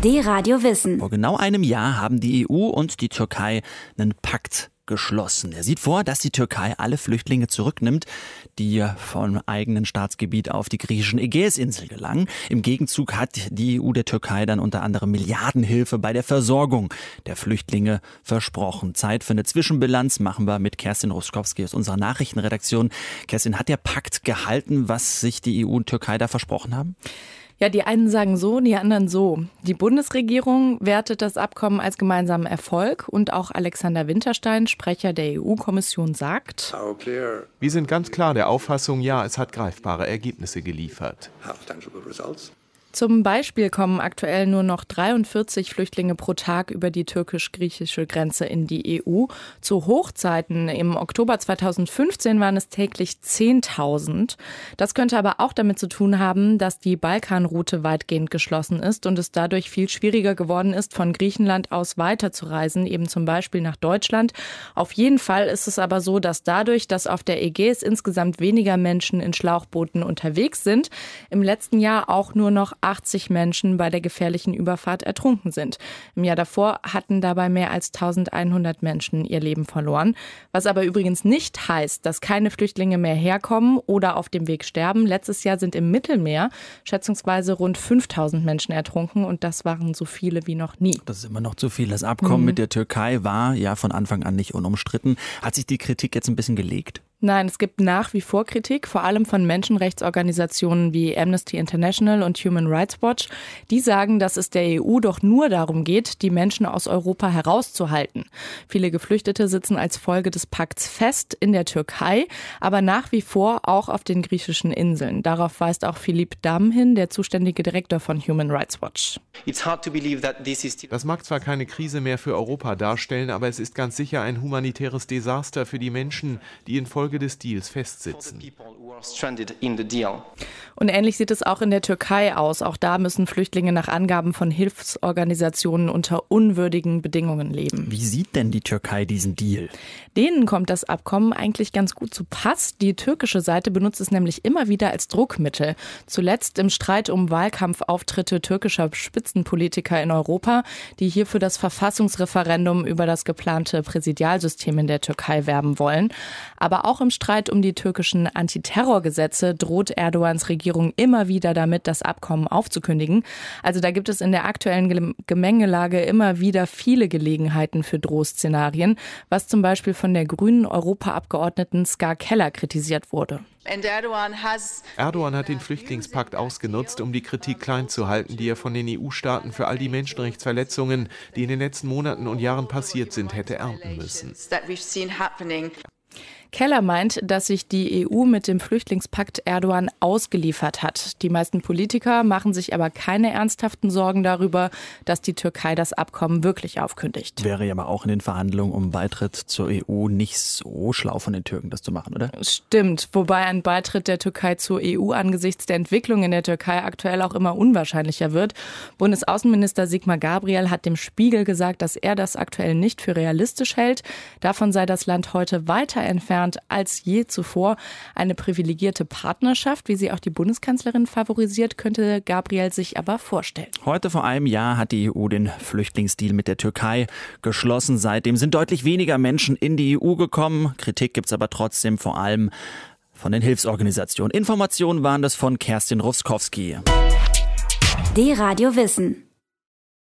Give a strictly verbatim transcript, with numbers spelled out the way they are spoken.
D-Radio Wissen. Vor genau einem Jahr haben die E U und die Türkei einen Pakt geschlossen. Er sieht vor, dass die Türkei alle Flüchtlinge zurücknimmt, die vom eigenen Staatsgebiet auf die griechischen Ägäisinseln gelangen. Im Gegenzug hat die E U der Türkei dann unter anderem Milliardenhilfe bei der Versorgung der Flüchtlinge versprochen. Zeit für eine Zwischenbilanz machen wir mit Kerstin Ruskowski aus unserer Nachrichtenredaktion. Kerstin, hat der Pakt gehalten, was sich die E U und Türkei da versprochen haben? Ja, die einen sagen so, die anderen so. Die Bundesregierung wertet das Abkommen als gemeinsamen Erfolg und auch Alexander Winterstein, Sprecher der E U-Kommission, sagt: Wir sind ganz klar der Auffassung, ja, es hat greifbare Ergebnisse geliefert. Zum Beispiel kommen aktuell nur noch dreiundvierzig Flüchtlinge pro Tag über die türkisch-griechische Grenze in die E U. Zu Hochzeiten im Oktober zweitausendfünfzehn waren es täglich zehntausend. Das könnte aber auch damit zu tun haben, dass die Balkanroute weitgehend geschlossen ist und es dadurch viel schwieriger geworden ist, von Griechenland aus weiterzureisen, eben zum Beispiel nach Deutschland. Auf jeden Fall ist es aber so, dass dadurch, dass auf der Ägäis insgesamt weniger Menschen in Schlauchbooten unterwegs sind, im letzten Jahr auch nur noch achtzig Menschen bei der gefährlichen Überfahrt ertrunken sind. Im Jahr davor hatten dabei mehr als eintausendeinhundert Menschen ihr Leben verloren. Was aber übrigens nicht heißt, dass keine Flüchtlinge mehr herkommen oder auf dem Weg sterben. Letztes Jahr sind im Mittelmeer schätzungsweise rund fünftausend Menschen ertrunken und das waren so viele wie noch nie. Das ist immer noch zu viel. Das Abkommen mhm. mit der Türkei war ja von Anfang an nicht unumstritten. Hat sich die Kritik jetzt ein bisschen gelegt? Nein, es gibt nach wie vor Kritik, vor allem von Menschenrechtsorganisationen wie Amnesty International und Human Rights Watch. Die sagen, dass es der E U doch nur darum geht, die Menschen aus Europa herauszuhalten. Viele Geflüchtete sitzen als Folge des Pakts fest in der Türkei, aber nach wie vor auch auf den griechischen Inseln. Darauf weist auch Philippe Damm hin, der zuständige Direktor von Human Rights Watch. Das mag zwar keine Krise mehr für Europa darstellen, aber es ist ganz sicher ein humanitäres Desaster für die Menschen, die infolge des Deals festsitzen. Und ähnlich sieht es auch in der Türkei aus. Auch da müssen Flüchtlinge nach Angaben von Hilfsorganisationen unter unwürdigen Bedingungen leben. Wie sieht denn die Türkei diesen Deal? Denen kommt das Abkommen eigentlich ganz gut zu Pass. Die türkische Seite benutzt es nämlich immer wieder als Druckmittel. Zuletzt im Streit um Wahlkampfauftritte türkischer Spitzenpolitiker in Europa, die hier für das Verfassungsreferendum über das geplante Präsidialsystem in der Türkei werben wollen. Aber auch im Streit um die türkischen Antiterrorgesetze droht Erdogans Regierung immer wieder damit, das Abkommen aufzukündigen. Also da gibt es in der aktuellen Gemengelage immer wieder viele Gelegenheiten für Drohszenarien, was zum Beispiel von der grünen Europaabgeordneten Ska Keller kritisiert wurde. Erdogan hat den Flüchtlingspakt ausgenutzt, um die Kritik klein zu halten, die er von den E U-Staaten für all die Menschenrechtsverletzungen, die in den letzten Monaten und Jahren passiert sind, hätte ernten müssen. Keller meint, dass sich die E U mit dem Flüchtlingspakt Erdogan ausgeliefert hat. Die meisten Politiker machen sich aber keine ernsthaften Sorgen darüber, dass die Türkei das Abkommen wirklich aufkündigt. Wäre ja aber auch in den Verhandlungen um Beitritt zur E U nicht so schlau von den Türken, das zu machen, oder? Stimmt, wobei ein Beitritt der Türkei zur E U angesichts der Entwicklung in der Türkei aktuell auch immer unwahrscheinlicher wird. Bundesaußenminister Sigmar Gabriel hat dem Spiegel gesagt, dass er das aktuell nicht für realistisch hält. Davon sei das Land heute weiter entfernt als je zuvor. Eine privilegierte Partnerschaft, wie sie auch die Bundeskanzlerin favorisiert, könnte Gabriel sich aber vorstellen. Heute vor einem Jahr hat die E U den Flüchtlingsdeal mit der Türkei geschlossen. Seitdem sind deutlich weniger Menschen in die E U gekommen. Kritik gibt es aber trotzdem vor allem von den Hilfsorganisationen. Informationen waren das von Kerstin Ruskowski. D-Radio Wissen.